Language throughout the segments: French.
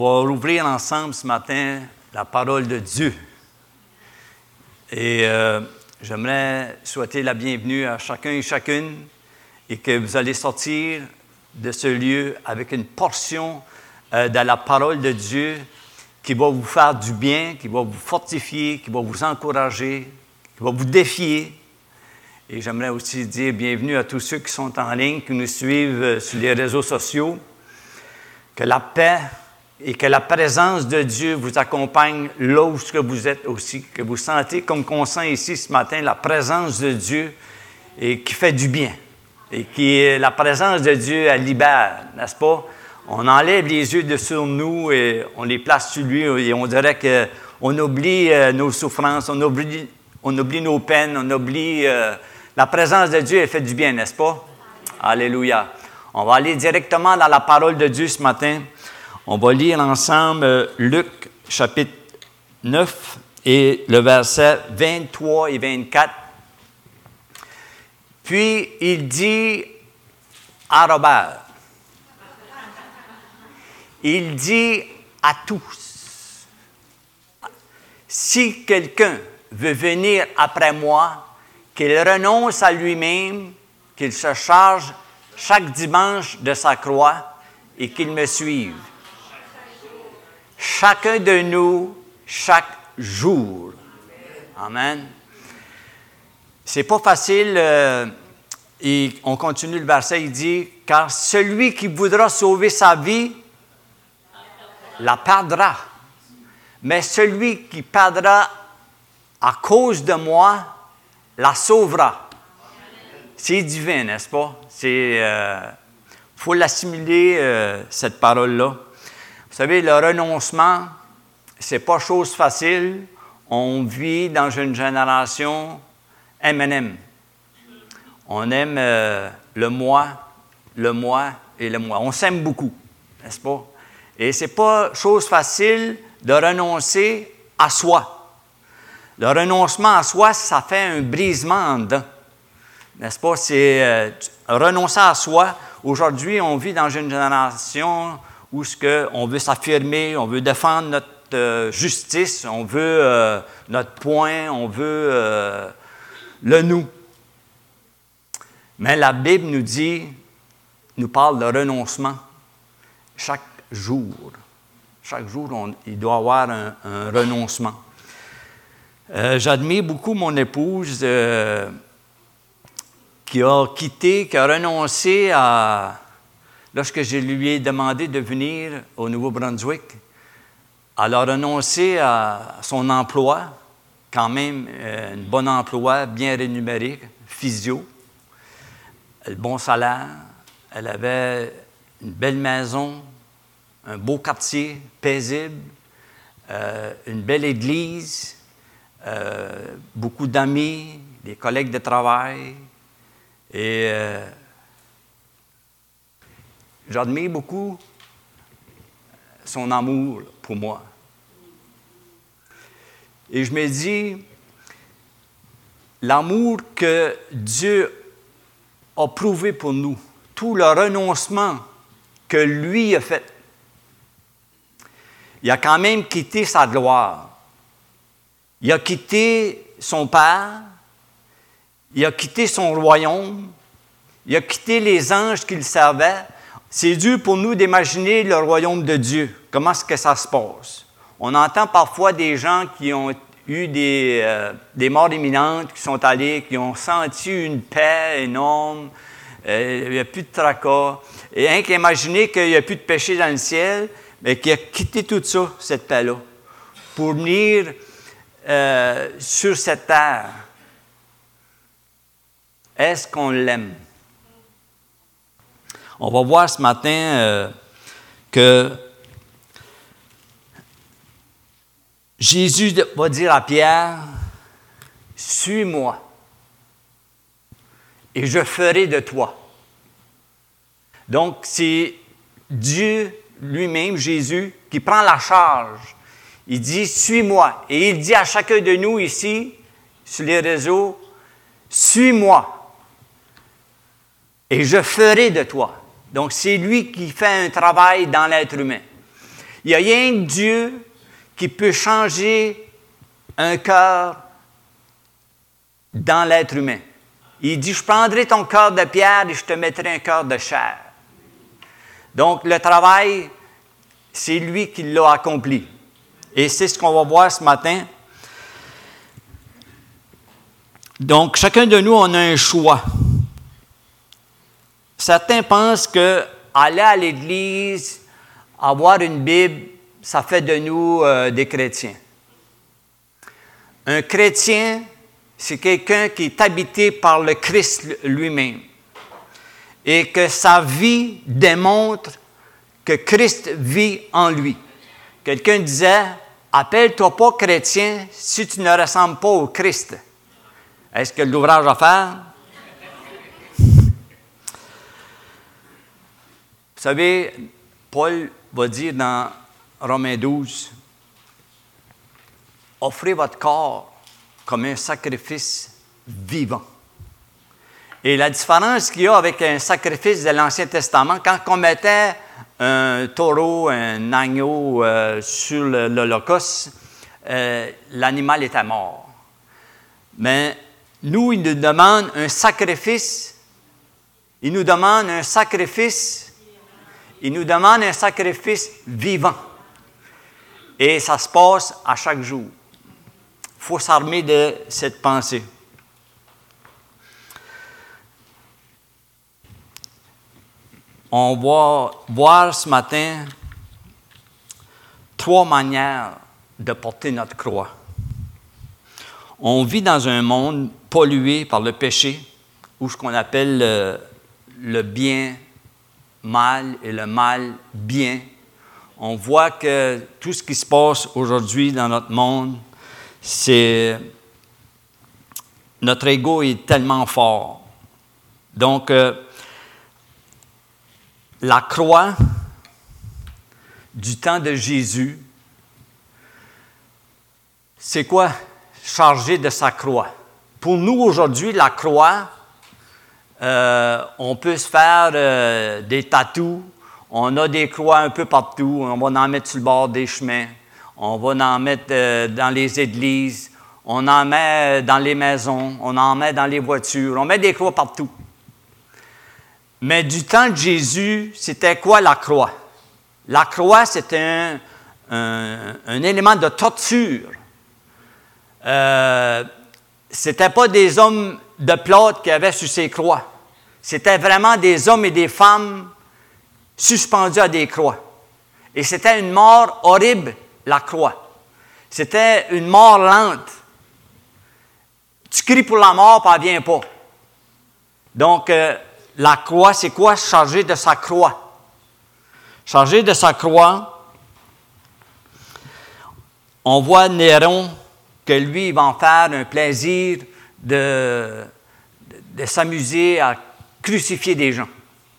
On va rouvrir ensemble ce matin la parole de Dieu. Et j'aimerais souhaiter la bienvenue à chacun et chacune et que vous allez sortir de ce lieu avec une portion de la parole de Dieu qui va vous faire du bien, qui va vous fortifier, qui va vous encourager, qui va vous défier. Et j'aimerais aussi dire bienvenue à tous ceux qui sont en ligne, qui nous suivent sur les réseaux sociaux. Que la paix et que la présence de Dieu vous accompagne là où vous êtes aussi, que vous sentez comme qu'on sent ici ce matin la présence de Dieu et qui fait du bien. Et la présence de Dieu, elle libère, n'est-ce pas? On enlève les yeux de sur nous et on les place sur lui et on dirait qu'on oublie nos souffrances, on oublie nos peines, on oublie... la présence de Dieu, elle fait du bien, n'est-ce pas? Alléluia. On va aller directement dans la parole de Dieu ce matin. On va lire ensemble Luc, chapitre 9, et le verset 23 et 24. Puis, il dit à Robert, il dit à tous, si quelqu'un veut venir après moi, qu'il renonce à lui-même, qu'il se charge chaque dimanche de sa croix et qu'il me suive. Chacun de nous, chaque jour. Amen. C'est pas facile. Et on continue le verset, il dit, « Car celui qui voudra sauver sa vie, la perdra. Mais celui qui perdra à cause de moi, la sauvera. » C'est divin, n'est-ce pas? Faut l'assimiler, cette parole-là. Vous savez, le renoncement, c'est pas chose facile. On vit dans une génération M&M. On aime le moi et le moi. On s'aime beaucoup, n'est-ce pas? Et c'est pas chose facile de renoncer à soi. Le renoncement à soi, ça fait un brisement en dedans. N'est-ce pas? C'est renoncer à soi. Aujourd'hui, on vit dans une génération où on veut s'affirmer, on veut défendre notre justice, on veut notre point, on veut le nous. Mais la Bible nous parle de renoncement chaque jour. Chaque jour, il doit y avoir un renoncement. J'admire beaucoup mon épouse qui a renoncé à... Lorsque je lui ai demandé de venir au Nouveau-Brunswick, elle a renoncé à son emploi, quand même un bon emploi, bien rémunéré, physio, un bon salaire. Elle avait une belle maison, un beau quartier, paisible, une belle église, beaucoup d'amis, des collègues de travail. Et j'admire beaucoup son amour pour moi. Et je me dis, l'amour que Dieu a prouvé pour nous, tout le renoncement que lui a fait, il a quand même quitté sa gloire. Il a quitté son Père, il a quitté son royaume, il a quitté les anges qu'il servait. C'est dur pour nous d'imaginer le royaume de Dieu. Comment est-ce que ça se passe? On entend parfois des gens qui ont eu des morts imminentes, qui sont allés, qui ont senti une paix énorme, il n'y a plus de tracas. Et rien qu'imaginer qu'il n'y a plus de péché dans le ciel, mais qui a quitté tout ça, cette paix-là, pour venir sur cette terre. Est-ce qu'on l'aime? On va voir ce matin que Jésus va dire à Pierre, « Suis-moi, et je ferai de toi. » Donc, c'est Dieu lui-même, Jésus, qui prend la charge. Il dit, « Suis-moi. » Et il dit à chacun de nous ici, sur les réseaux, « Suis-moi, et je ferai de toi. » Donc, c'est lui qui fait un travail dans l'être humain. Il n'y a rien que Dieu qui peut changer un cœur dans l'être humain. Il dit, je prendrai ton cœur de pierre et je te mettrai un cœur de chair. Donc, le travail, c'est lui qui l'a accompli. Et c'est ce qu'on va voir ce matin. Donc, chacun de nous, on a un choix. Certains pensent que aller à l'Église, avoir une Bible, ça fait de nous des chrétiens. Un chrétien, c'est quelqu'un qui est habité par le Christ lui-même et que sa vie démontre que Christ vit en lui. Quelqu'un disait, « Appelle-toi pas chrétien si tu ne ressembles pas au Christ. » Est-ce qu'il y a de l'ouvrage à faire? Vous savez, Paul va dire dans Romains 12, « Offrez votre corps comme un sacrifice vivant. » Et la différence qu'il y a avec un sacrifice de l'Ancien Testament, quand on mettait un taureau, un agneau sur l'Holocauste, l'animal était mort. Mais nous, il nous demande un sacrifice. Il nous demande un sacrifice. Il nous demande un sacrifice vivant. Et ça se passe à chaque jour. Il faut s'armer de cette pensée. On va voir ce matin 3 manières de porter notre croix. On vit dans un monde pollué par le péché, ou ce qu'on appelle le bien mal et le mal bien. On voit que tout ce qui se passe aujourd'hui dans notre monde, c'est notre ego est tellement fort. Donc, la croix du temps de Jésus, c'est quoi? Chargé de sa croix. Pour nous, aujourd'hui, la croix, on peut se faire des tatous. On a des croix un peu partout. On va en mettre sur le bord des chemins. On va en mettre dans les églises. On en met dans les maisons. On en met dans les voitures. On met des croix partout. Mais du temps de Jésus, c'était quoi la croix? La croix, c'était un élément de torture. C'était pas des hommes de plâtre qui avaient sur ces croix. C'était vraiment des hommes et des femmes suspendus à des croix. Et c'était une mort horrible, la croix. C'était une mort lente. Tu cries pour la mort, puis elle ne vient pas. Donc, la croix, c'est quoi? Chargé de sa croix. Chargé de sa croix, on voit Néron que lui, il va en faire un plaisir de s'amuser à crucifier des gens.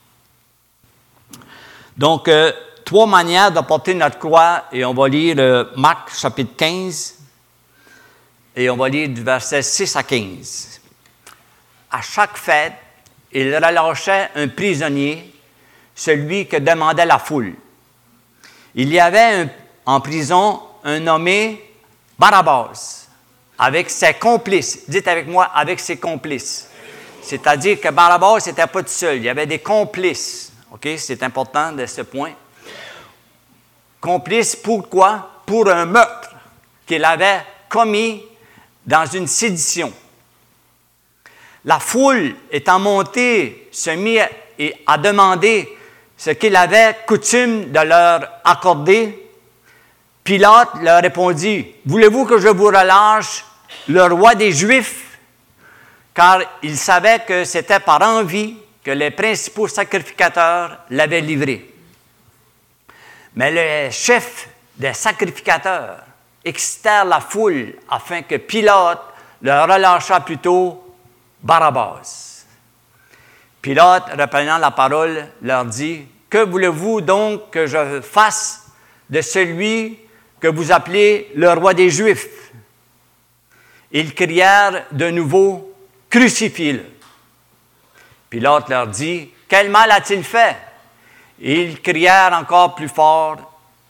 Donc, 3 manières de porter notre croix, et on va lire Marc chapitre 15, et on va lire du verset 6 à 15. À chaque fête, il relâchait un prisonnier, celui que demandait la foule. Il y avait en prison un nommé Barabbas, avec ses complices. Dites avec moi, avec ses complices. C'est-à-dire que Barabbas n'était pas tout seul, il y avait des complices. OK? C'est important de ce point. Complices pourquoi? Pour un meurtre qu'il avait commis dans une sédition. La foule étant montée se mit à demander ce qu'il avait coutume de leur accorder. Pilate leur répondit, « Voulez-vous que je vous relâche le roi des Juifs? » Car il savait que c'était par envie que les principaux sacrificateurs l'avaient livré. Mais les chefs des sacrificateurs excitèrent la foule afin que Pilate leur relâchât plutôt Barabbas. Pilate, reprenant la parole, leur dit, « Que voulez-vous donc que je fasse de celui que vous appelez le roi des Juifs? » Ils crièrent de nouveau, « Crucifiez-le. » Pilate leur dit, « Quel mal a-t-il fait? » Et ils crièrent encore plus fort, «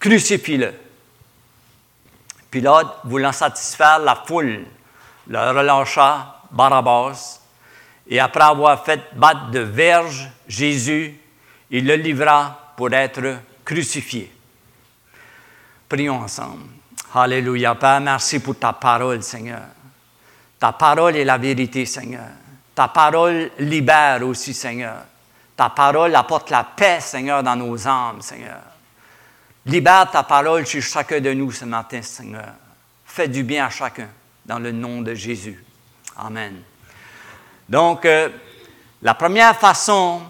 crucifie-le. Pilate, voulant satisfaire la foule, le relâcha Barabbas, et après avoir fait battre de verges Jésus, il le livra pour être crucifié. Prions ensemble. Alléluia. Père, merci pour ta parole, Seigneur. Ta parole est la vérité, Seigneur. Ta parole libère aussi, Seigneur. Ta parole apporte la paix, Seigneur, dans nos âmes, Seigneur. Libère ta parole chez chacun de nous ce matin, Seigneur. Fais du bien à chacun, dans le nom de Jésus. Amen. Donc, la première façon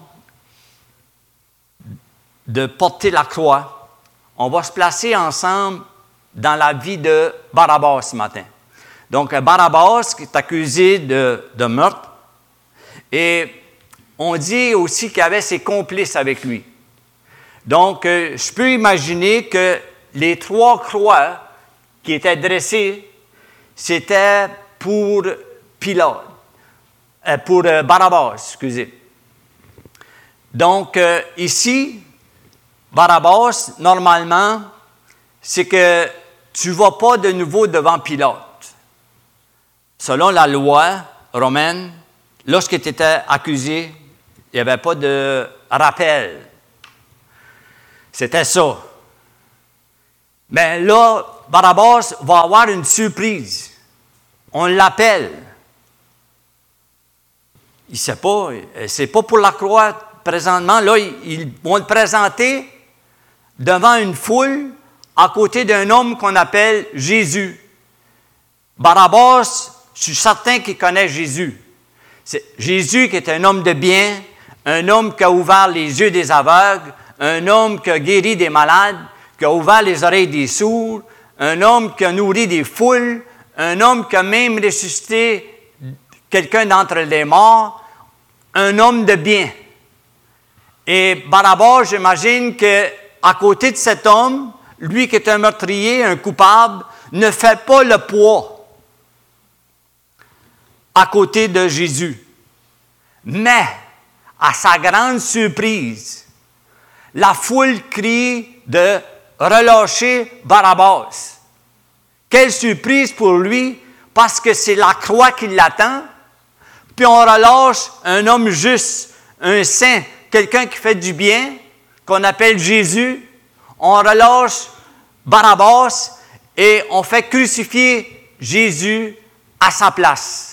de porter la croix, on va se placer ensemble dans la vie de Barabbas ce matin. Donc, Barabbas qui est accusé de meurtre, et on dit aussi qu'il avait ses complices avec lui. Donc, je peux imaginer que les 3 croix qui étaient dressées, c'était pour Pilate, pour Barabbas, excusez. Donc, ici, Barabbas, normalement, c'est que tu ne vas pas de nouveau devant Pilate. Selon la loi romaine, lorsque tu étais accusé, il n'y avait pas de rappel. C'était ça. Mais là, Barabbas va avoir une surprise. On l'appelle. Il ne sait pas. C'est pas pour la croix présentement. Là, ils vont le présenter devant une foule à côté d'un homme qu'on appelle Jésus. Barabbas, je suis certain qu'il connaît Jésus. C'est Jésus qui est un homme de bien, un homme qui a ouvert les yeux des aveugles, un homme qui a guéri des malades, qui a ouvert les oreilles des sourds, un homme qui a nourri des foules, un homme qui a même ressuscité quelqu'un d'entre les morts, un homme de bien. Et Barabbas, j'imagine qu'à côté de cet homme, lui qui est un meurtrier, un coupable, ne fait pas le poids à côté de Jésus. Mais, à sa grande surprise, la foule crie de relâcher Barabbas. Quelle surprise pour lui, parce que c'est la croix qui l'attend, puis on relâche un homme juste, un saint, quelqu'un qui fait du bien, qu'on appelle Jésus. On relâche Barabbas et on fait crucifier Jésus à sa place.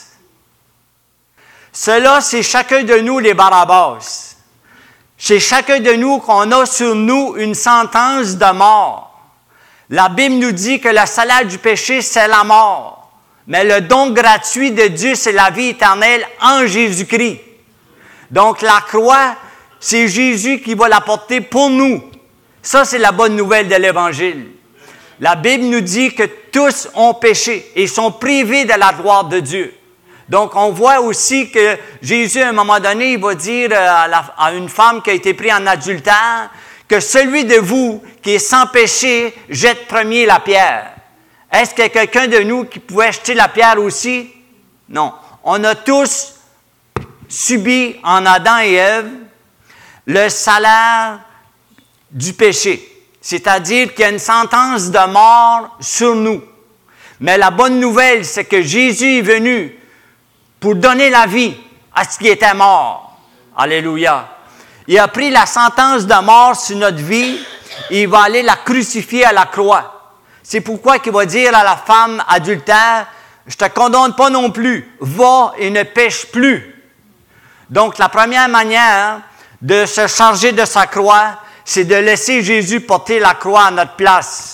Cela, c'est chacun de nous les Barabbas. C'est chacun de nous qu'on a sur nous une sentence de mort. La Bible nous dit que le salaire du péché, c'est la mort. Mais le don gratuit de Dieu, c'est la vie éternelle en Jésus-Christ. Donc la croix, c'est Jésus qui va la porter pour nous. Ça, c'est la bonne nouvelle de l'Évangile. La Bible nous dit que tous ont péché et sont privés de la gloire de Dieu. Donc, on voit aussi que Jésus, à un moment donné, il va dire à une femme qui a été prise en adultère, que celui de vous qui est sans péché jette premier la pierre. Est-ce qu'il y a quelqu'un de nous qui pouvait jeter la pierre aussi? Non. On a tous subi en Adam et Ève le salaire du péché. C'est-à-dire qu'il y a une sentence de mort sur nous. Mais la bonne nouvelle, c'est que Jésus est venu pour donner la vie à ce qui était mort. Alléluia. Il a pris la sentence de mort sur notre vie et il va aller la crucifier à la croix. C'est pourquoi il va dire à la femme adultère, « Je ne te condamne pas non plus, va et ne pêche plus. » Donc, la première manière de se charger de sa croix, c'est de laisser Jésus porter la croix à notre place.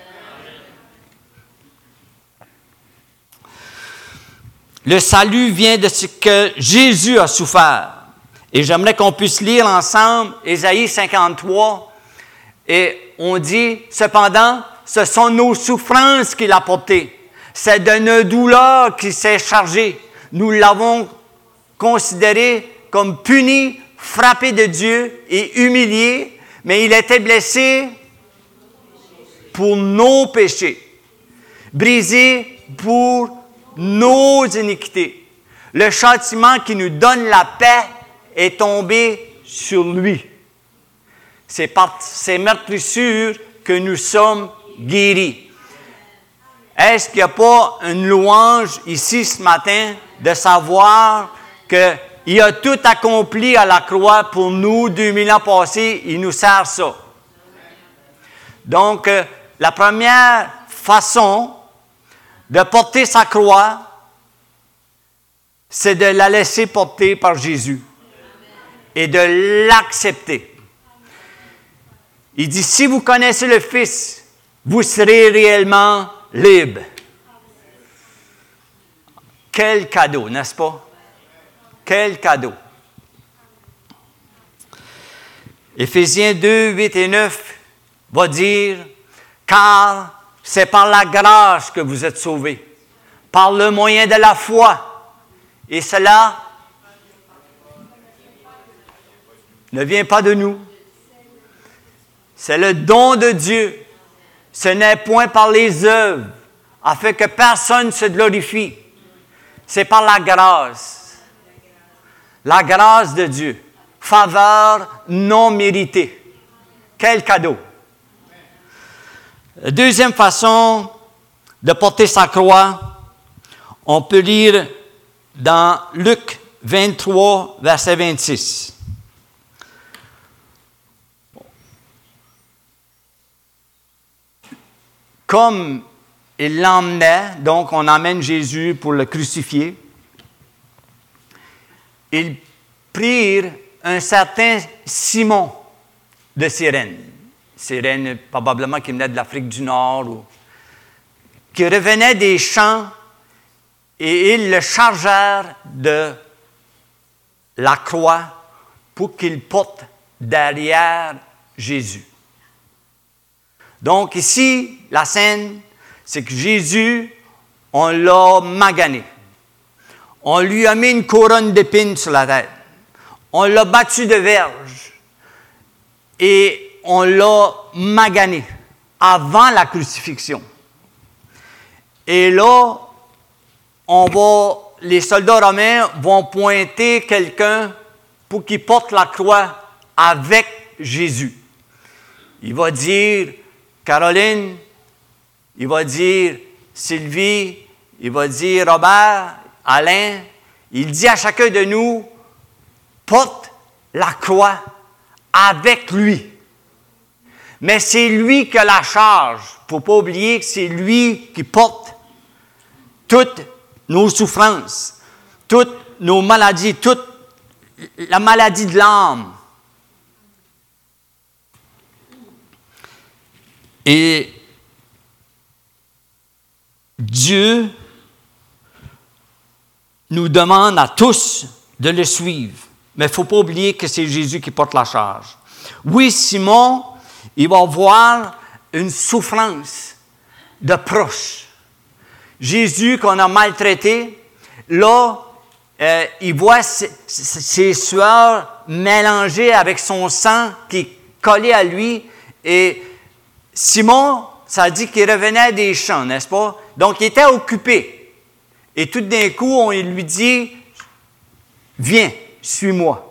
Le salut vient de ce que Jésus a souffert. Et j'aimerais qu'on puisse lire ensemble Ésaïe 53. Et on dit, cependant, ce sont nos souffrances qu'il a portées. C'est de nos douleurs qu'il s'est chargé. Nous l'avons considéré comme puni, frappé de Dieu et humilié, mais il était blessé pour nos péchés, brisé pour nos iniquités. Le châtiment qui nous donne la paix est tombé sur lui. C'est par ses meurtrissures que nous sommes guéris. Est-ce qu'il n'y a pas une louange ici ce matin de savoir qu'il a tout accompli à la croix pour nous 2000 ans passés, il nous sert ça. Donc, la première façon de porter sa croix, c'est de la laisser porter par Jésus et de l'accepter. Il dit, si vous connaissez le Fils, vous serez réellement libre. Quel cadeau, n'est-ce pas? Quel cadeau. Éphésiens 2, 8 et 9 va dire, car c'est par la grâce que vous êtes sauvés, par le moyen de la foi. Et cela ne vient pas de nous. C'est le don de Dieu. Ce n'est point par les œuvres, afin que personne ne se glorifie. C'est par la grâce. La grâce de Dieu. Faveur non méritée. Quel cadeau! Deuxième façon de porter sa croix, on peut lire dans Luc 23, verset 26. Comme il l'emmenait, donc on emmène Jésus pour le crucifier, ils prirent un certain Simon de Cyrène. Cyrène, probablement qui venait de l'Afrique du Nord, qui revenait des champs, et ils le chargèrent de la croix pour qu'il porte derrière Jésus. Donc ici, la scène, c'est que Jésus, on l'a magané. On lui a mis une couronne d'épines sur la tête. On l'a battu de verge. Et on l'a magané avant la crucifixion. Et là, les soldats romains vont pointer quelqu'un pour qu'il porte la croix avec Jésus. Il va dire Caroline, il va dire Sylvie, il va dire Robert, Alain. Il dit à chacun de nous, porte la croix avec lui. Mais c'est lui qui a la charge. Il ne faut pas oublier que c'est lui qui porte toutes nos souffrances, toutes nos maladies, toute la maladie de l'âme. Et Dieu nous demande à tous de le suivre. Mais il ne faut pas oublier que c'est Jésus qui porte la charge. Oui, Simon, il va voir une souffrance de proche. Jésus qu'on a maltraité, là, il voit ses sueurs mélangées avec son sang qui est collé à lui. Et Simon, ça dit qu'il revenait des champs, n'est-ce pas? Donc, il était occupé. Et tout d'un coup, il lui dit, « Viens, suis-moi. »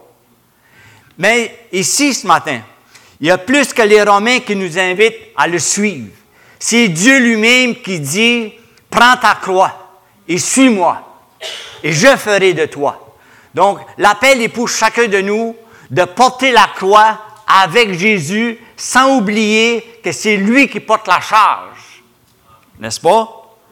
Mais ici, ce matin, il y a plus que les Romains qui nous invitent à le suivre. C'est Dieu lui-même qui dit, « Prends ta croix et suis-moi, et je ferai de toi. » Donc, l'appel est pour chacun de nous de porter la croix avec Jésus sans oublier que c'est lui qui porte la charge. N'est-ce pas?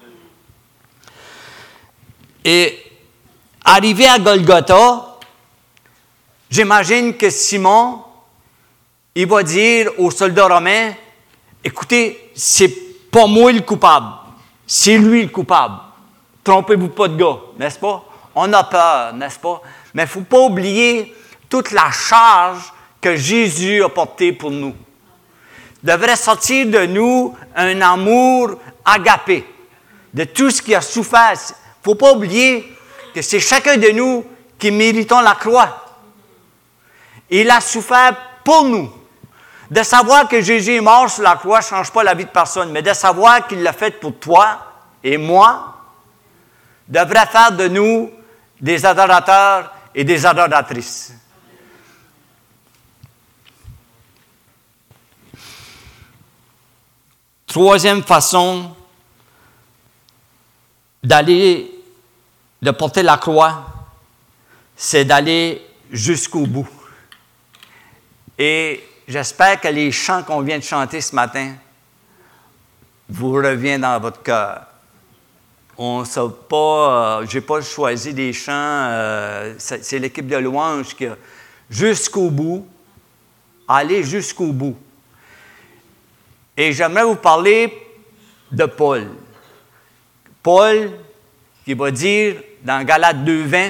Et arrivé à Golgotha, j'imagine que Simon, il va dire aux soldats romains, écoutez, c'est pas moi le coupable, c'est lui le coupable. Trompez-vous pas de gars, n'est-ce pas? On a peur, n'est-ce pas? Mais il ne faut pas oublier toute la charge que Jésus a portée pour nous. Il devrait sortir de nous un amour agapé, de tout ce qui a souffert. Il ne faut pas oublier que c'est chacun de nous qui méritons la croix. Il a souffert pour nous. De savoir que Jésus est mort sur la croix ne change pas la vie de personne, mais de savoir qu'il l'a fait pour toi et moi, devrait faire de nous des adorateurs et des adoratrices. troisième façon de porter la croix, c'est d'aller jusqu'au bout. Et j'espère que les chants qu'on vient de chanter ce matin vous reviennent dans votre cœur. On ne sait pas, je n'ai pas choisi des chants, c'est l'équipe de louange qui a jusqu'au bout, aller jusqu'au bout. Et j'aimerais vous parler de Paul. Paul, qui va dire dans Galates 2:20,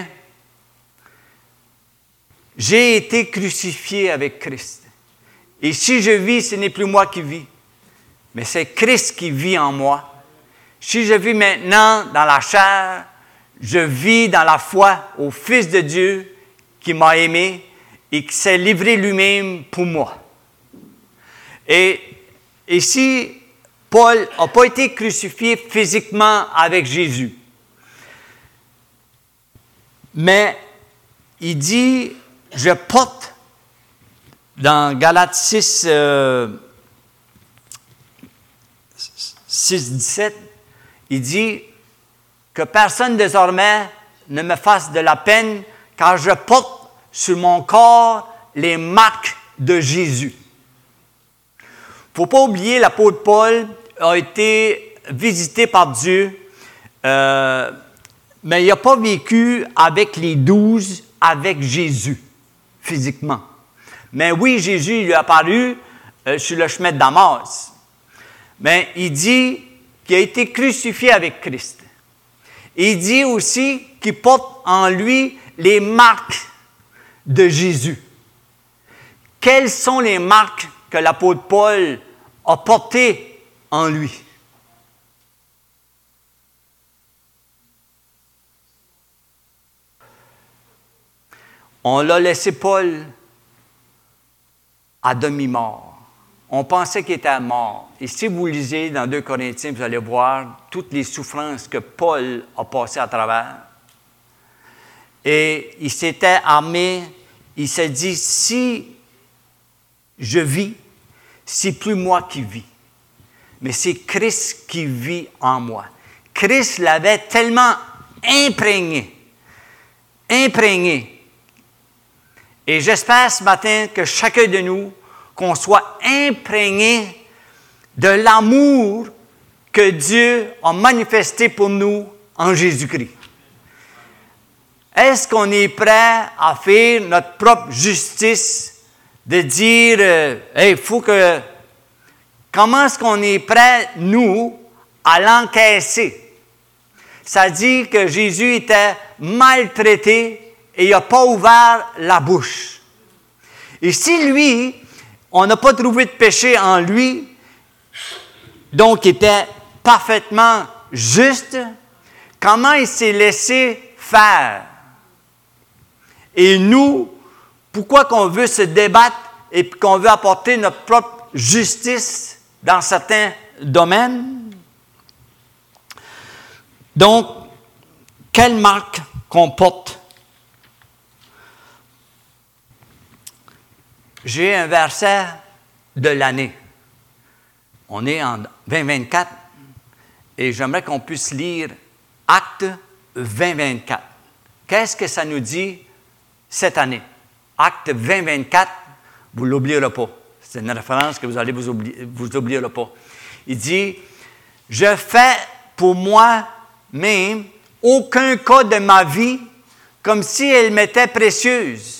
« J'ai été crucifié avec Christ. Et si je vis, ce n'est plus moi qui vis, mais c'est Christ qui vit en moi. Si je vis maintenant dans la chair, je vis dans la foi au Fils de Dieu qui m'a aimé et qui s'est livré lui-même pour moi. » Et ici, Paul n'a pas été crucifié physiquement avec Jésus. Mais il dit, je porte, dans Galates 6:17, il dit que personne désormais ne me fasse de la peine, car je porte sur mon corps les marques de Jésus. Il ne faut pas oublier, l'apôtre Paul a été visité par Dieu, mais il n'a pas vécu avec les 12, avec Jésus, physiquement. Mais oui, Jésus lui est apparu sur le chemin de Damas. Mais il dit qu'il a été crucifié avec Christ. Il dit aussi qu'il porte en lui les marques de Jésus. Quelles sont les marques que l'apôtre Paul a portées en lui? On l'a laissé Paul à demi-mort. On pensait qu'il était mort. Et si vous lisez dans 2 Corinthiens, vous allez voir toutes les souffrances que Paul a passées à travers. Et il s'était armé, il s'est dit, si je vis, c'est plus moi qui vis, mais c'est Christ qui vit en moi. Christ l'avait tellement imprégné. Et j'espère ce matin que chacun de nous, qu'on soit imprégné de l'amour que Dieu a manifesté pour nous en Jésus-Christ. Est-ce qu'on est prêt à faire notre propre justice, de dire, hey, faut que... Comment est-ce qu'on est prêt, nous, à l'encaisser? Ça dit que Jésus était maltraité et il n'a pas ouvert la bouche. Et si lui, on n'a pas trouvé de péché en lui, donc il était parfaitement juste, comment il s'est laissé faire? Et nous, pourquoi qu'on veut se débattre et qu'on veut apporter notre propre justice dans certains domaines? Donc, quelle marque qu'on porte? J'ai un verset de l'année. On est en 2024 et j'aimerais qu'on puisse lire Actes 20-24. Qu'est-ce que ça nous dit cette année? Actes 20-24, vous ne l'oublierez pas. C'est une référence que vous allez vous oublierez pas. Il dit, « Je fais pour moi-même aucun cas de ma vie comme si elle m'était précieuse. »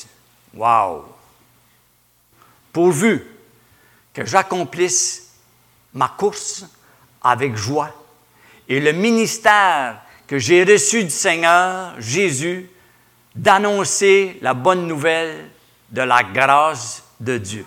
Wow! Pourvu que j'accomplisse ma course avec joie et le ministère que j'ai reçu du Seigneur Jésus d'annoncer la bonne nouvelle de la grâce de Dieu.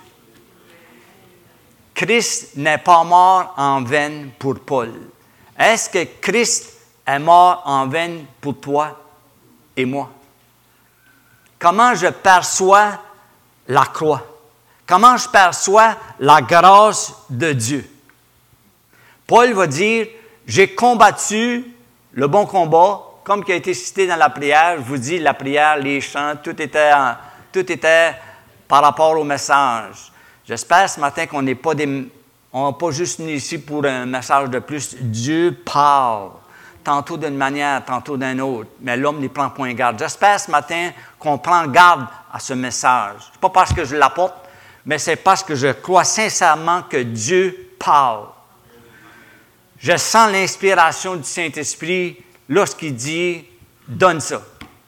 Christ n'est pas mort en vain pour Paul. Est-ce que Christ est mort en vain pour toi et moi? Comment je perçois la croix? Comment je perçois la grâce de Dieu? Paul va dire, j'ai combattu le bon combat, comme qui a été cité dans la prière. Je vous dis, la prière, les chants, tout était par rapport au message. J'espère ce matin qu'on n'est pas On n'est pas juste venu ici pour un message de plus. Dieu parle, tantôt d'une manière, tantôt d'une autre, mais l'homme n'y prend point garde. J'espère ce matin qu'on prend garde à ce message. Ce n'est pas parce que je l'apporte, mais c'est parce que je crois sincèrement que Dieu parle. Je sens l'inspiration du Saint-Esprit lorsqu'il dit « donne ça ».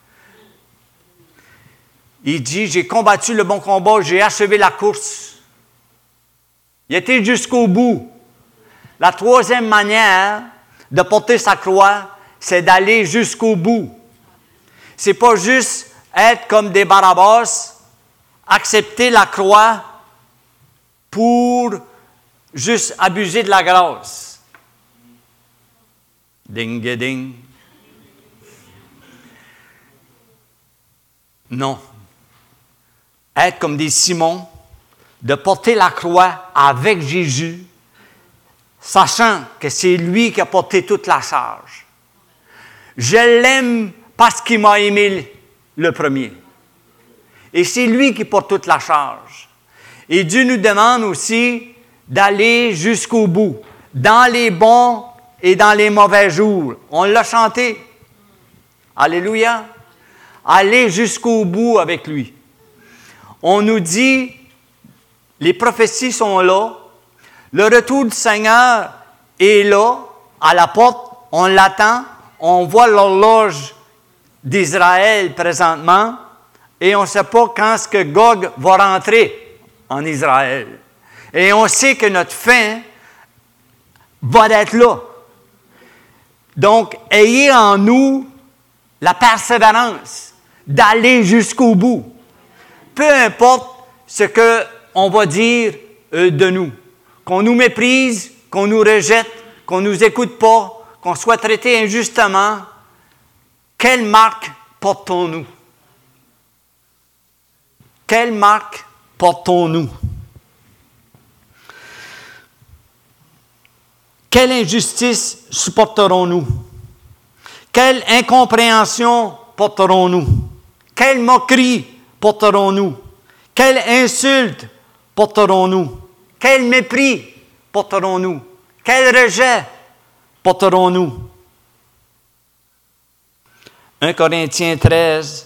Il dit « j'ai combattu le bon combat, j'ai achevé la course ». Il était jusqu'au bout. La troisième manière de porter sa croix, c'est d'aller jusqu'au bout. Ce n'est pas juste être comme des Barabbas, accepter la croix pour juste abuser de la grâce. Ding, ding. Non. Être comme des Simons, de porter la croix avec Jésus, sachant que c'est lui qui a porté toute la charge. Je l'aime parce qu'il m'a aimé le premier. Et c'est lui qui porte toute la charge. Et Dieu nous demande aussi d'aller jusqu'au bout, dans les bons et dans les mauvais jours. On l'a chanté. Alléluia. Aller jusqu'au bout avec lui. On nous dit, les prophéties sont là, le retour du Seigneur est là, à la porte, on l'attend, on voit l'horloge d'Israël présentement, et on ne sait pas quand est-ce que Gog va rentrer en Israël. Et on sait que notre fin va être là. Donc, ayez en nous la persévérance d'aller jusqu'au bout. Peu importe ce qu'on va dire de nous. Qu'on nous méprise, qu'on nous rejette, qu'on ne nous écoute pas, qu'on soit traité injustement, quelle marque portons-nous? Quelle marque portons-nous? Quelle injustice supporterons-nous? Quelle incompréhension porterons-nous? Quelle moquerie porterons-nous? Quelle insulte porterons-nous? Quel mépris porterons-nous? Quel rejet porterons-nous? 1 Corinthiens 13.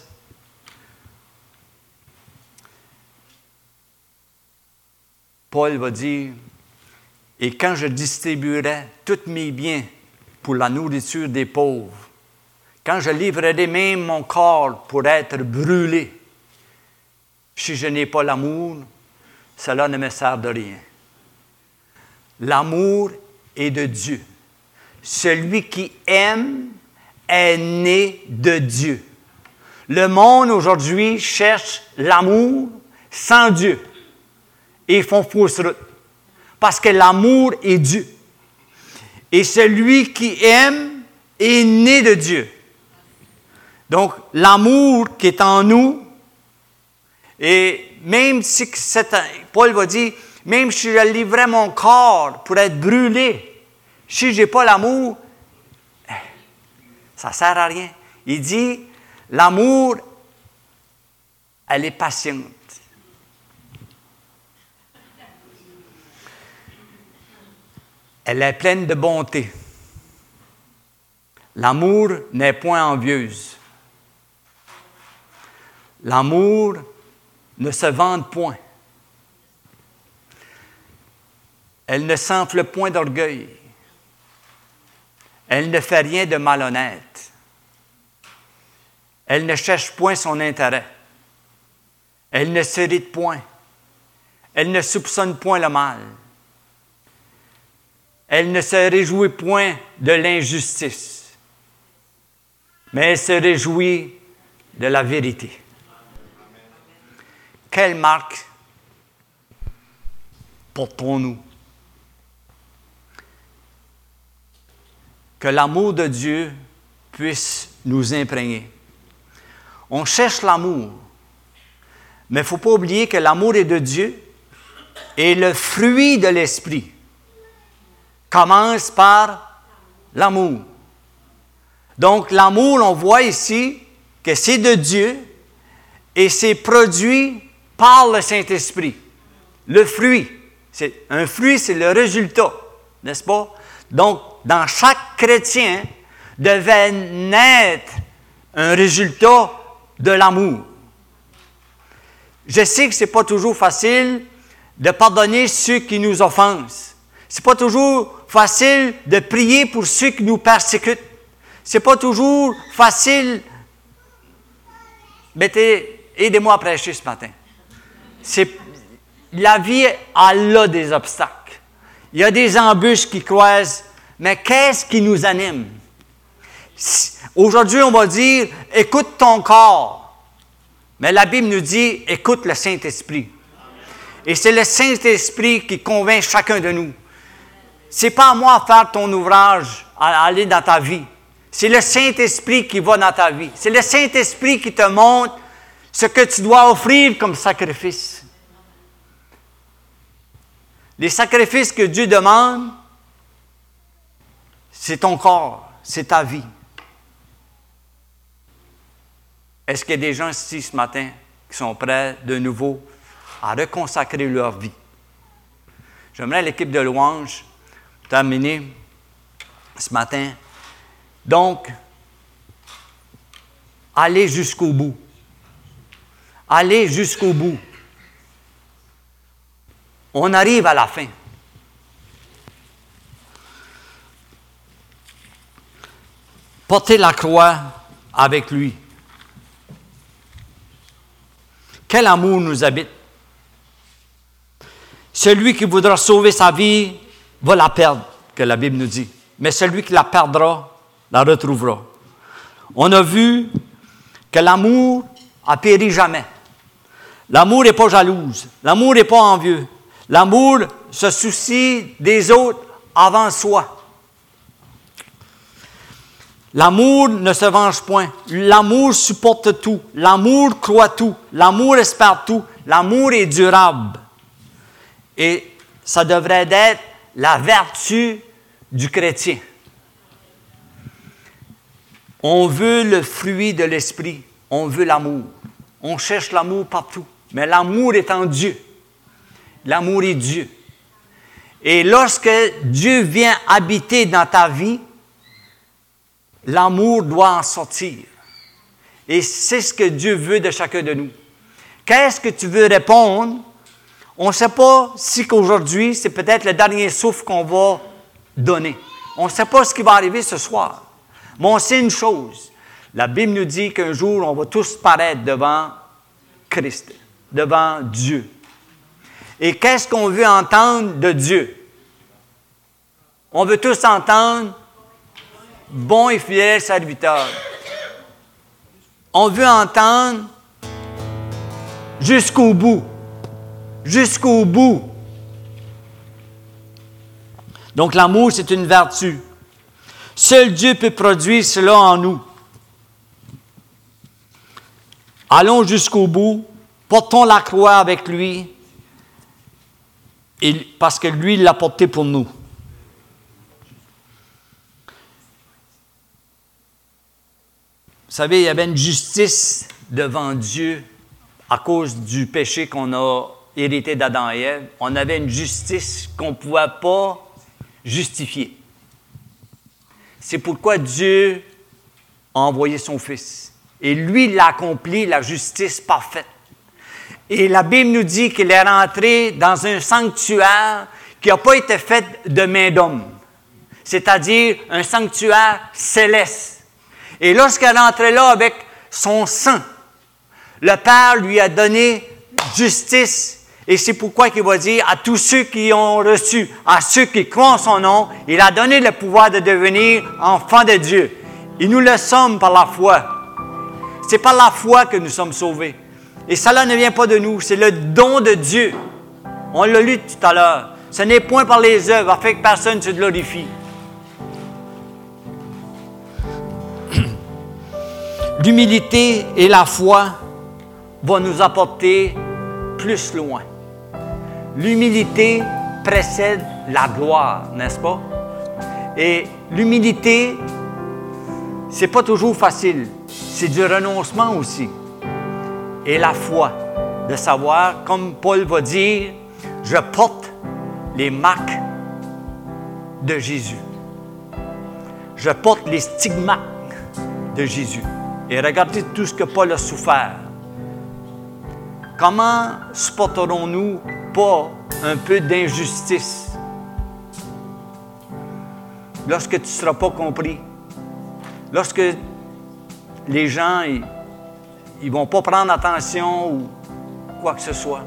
Paul va dire, « Et quand je distribuerai tous mes biens pour la nourriture des pauvres, quand je livrerai même mon corps pour être brûlé, si je n'ai pas l'amour, cela ne me sert de rien. » L'amour est de Dieu. Celui qui aime est né de Dieu. Le monde aujourd'hui cherche l'amour sans Dieu. Et ils font fausse route. Parce que l'amour est Dieu. Et celui qui aime est né de Dieu. Donc, l'amour qui est en nous, et même si Paul va dire, même si je livrais mon corps pour être brûlé, si je n'ai pas l'amour, ça ne sert à rien. Il dit, l'amour, elle est patiente. Elle est pleine de bonté. L'amour n'est point envieuse. L'amour ne se vante point. Elle ne s'enfle point d'orgueil. Elle ne fait rien de malhonnête. Elle ne cherche point son intérêt. Elle ne s'irrite point. Elle ne soupçonne point le mal. Elle ne se réjouit point de l'injustice, mais elle se réjouit de la vérité. Quelle marque portons-nous? Que l'amour de Dieu puisse nous imprégner. On cherche l'amour, mais il ne faut pas oublier que l'amour est de Dieu et le fruit de l'Esprit commence par l'amour. Donc, l'amour, on voit ici que c'est de Dieu et c'est produit par le Saint-Esprit. Le fruit, Un fruit, c'est le résultat, n'est-ce pas? Donc, dans chaque chrétien devait naître un résultat de l'amour. Je sais que ce n'est pas toujours facile de pardonner ceux qui nous offensent. Ce n'est pas toujours facile de prier pour ceux qui nous persécutent. Ce n'est pas toujours facile. Aidez-moi à prêcher ce matin. La vie a là des obstacles. Il y a des embûches qui croisent. Mais qu'est-ce qui nous anime? Aujourd'hui, on va dire, écoute ton corps. Mais la Bible nous dit, écoute le Saint-Esprit. Et c'est le Saint-Esprit qui convainc chacun de nous. Ce n'est pas à moi de faire ton ouvrage, à aller dans ta vie. C'est le Saint-Esprit qui va dans ta vie. C'est le Saint-Esprit qui te montre ce que tu dois offrir comme sacrifice. Les sacrifices que Dieu demande, c'est ton corps, c'est ta vie. Est-ce qu'il y a des gens ici ce matin qui sont prêts de nouveau à reconsacrer leur vie? J'aimerais l'équipe de louange terminer ce matin. Donc, allez jusqu'au bout. Allez jusqu'au bout. On arrive à la fin. Portez la croix avec lui. Quel amour nous habite. Celui qui voudra sauver sa vie va la perdre, que la Bible nous dit. Mais celui qui la perdra, la retrouvera. On a vu que l'amour a péri jamais. L'amour n'est pas jalouse. L'amour n'est pas envieux. L'amour se soucie des autres avant soi. L'amour ne se venge point. L'amour supporte tout. L'amour croit tout. L'amour espère tout. L'amour est durable. Et ça devrait être la vertu du chrétien. On veut le fruit de l'esprit. On veut l'amour. On cherche l'amour partout. Mais l'amour est en Dieu. L'amour est Dieu. Et lorsque Dieu vient habiter dans ta vie, l'amour doit en sortir. Et c'est ce que Dieu veut de chacun de nous. Qu'est-ce que tu veux répondre? On ne sait pas si qu'aujourd'hui, c'est peut-être le dernier souffle qu'on va donner. On ne sait pas ce qui va arriver ce soir. Mais on sait une chose. La Bible nous dit qu'un jour, on va tous paraître devant Christ, devant Dieu. Et qu'est-ce qu'on veut entendre de Dieu? On veut tous entendre « bon et fidèle serviteur ». On veut entendre « jusqu'au bout ». Jusqu'au bout. Donc l'amour, c'est une vertu. Seul Dieu peut produire cela en nous. Allons jusqu'au bout, portons la croix avec lui, parce que lui, il l'a porté pour nous. Vous savez, il y avait une justice devant Dieu à cause du péché qu'on a hérité d'Adam et Ève. On avait une justice qu'on ne pouvait pas justifier. C'est pourquoi Dieu a envoyé son Fils. Et lui, il a accompli la justice parfaite. Et la Bible nous dit qu'il est rentré dans un sanctuaire qui n'a pas été fait de main d'homme, c'est-à-dire un sanctuaire céleste. Et lorsqu'il est rentré là avec son sang, le Père lui a donné justice. Et c'est pourquoi il va dire à tous ceux qui ont reçu, à ceux qui croient en son nom, il a donné le pouvoir de devenir enfants de Dieu. Et nous le sommes par la foi. C'est par la foi que nous sommes sauvés. Et cela ne vient pas de nous, c'est le don de Dieu. On l'a lu tout à l'heure. Ce n'est point par les œuvres, afin que personne se glorifie. L'humilité et la foi vont nous apporter plus loin. L'humilité précède la gloire, n'est-ce pas? Et l'humilité, c'est pas toujours facile. C'est du renoncement aussi. Et la foi, de savoir, comme Paul va dire, je porte les marques de Jésus. Je porte les stigmates de Jésus. Et regardez tout ce que Paul a souffert. Comment supporterons-nous pas un peu d'injustice lorsque tu ne seras pas compris? Lorsque les gens ils vont pas prendre attention ou quoi que ce soit.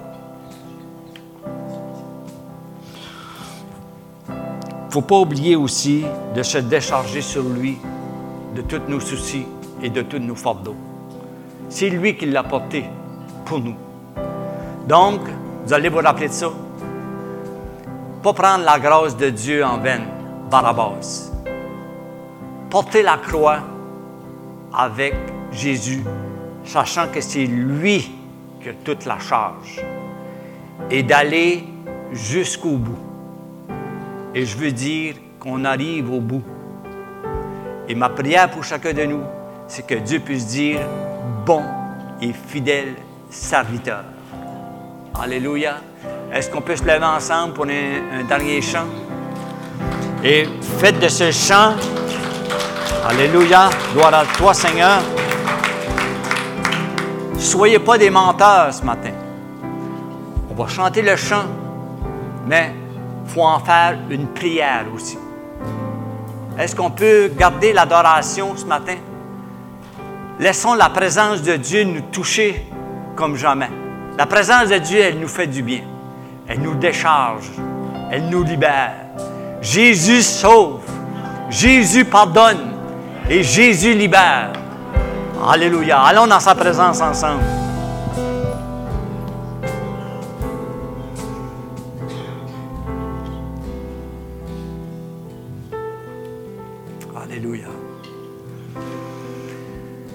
Il ne faut pas oublier aussi de se décharger sur lui de tous nos soucis et de tous nos fardeaux. C'est lui qui l'a porté pour nous. Donc, vous allez vous rappeler de ça. Pas prendre la grâce de Dieu en vain, Barabbas. Porter la croix avec Jésus, sachant que c'est lui qui a toute la charge. Et d'aller jusqu'au bout. Et je veux dire qu'on arrive au bout. Et ma prière pour chacun de nous, c'est que Dieu puisse dire « bon et fidèle serviteur ». Alléluia. Est-ce qu'on peut se lever ensemble pour un dernier chant? Et faites de ce chant, Alléluia, gloire à toi Seigneur. Soyez pas des menteurs ce matin. On va chanter le chant, mais il faut en faire une prière aussi. Est-ce qu'on peut garder l'adoration ce matin? Laissons la présence de Dieu nous toucher comme jamais. La présence de Dieu, elle nous fait du bien. Elle nous décharge. Elle nous libère. Jésus sauve. Jésus pardonne. Et Jésus libère. Alléluia. Allons dans sa présence ensemble. Alléluia.